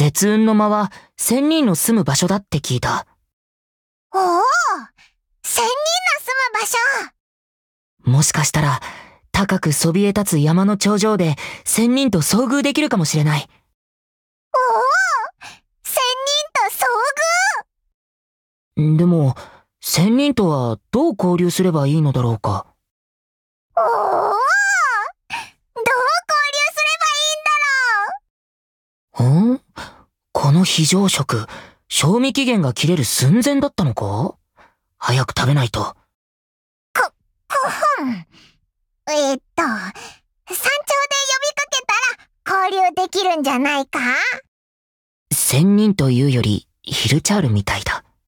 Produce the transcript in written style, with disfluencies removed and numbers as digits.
絶雲の間は仙人の住む場所だって聞いた。 おお、仙人の住む場所。 もしかしたら、高くそびえ立つ山の頂上で仙人と遭遇できるかもしれない。 おお、仙人と遭遇。 でも、仙人とはどう交流すればいいのだろうか。 おお、どう交流すればいいんだろう。 この非常食、賞味期限が切れる寸前だったのか？早く食べないと。 山頂で呼びかけたら交流できるんじゃないか？ 仙人というよりヒルチャールみたいだ。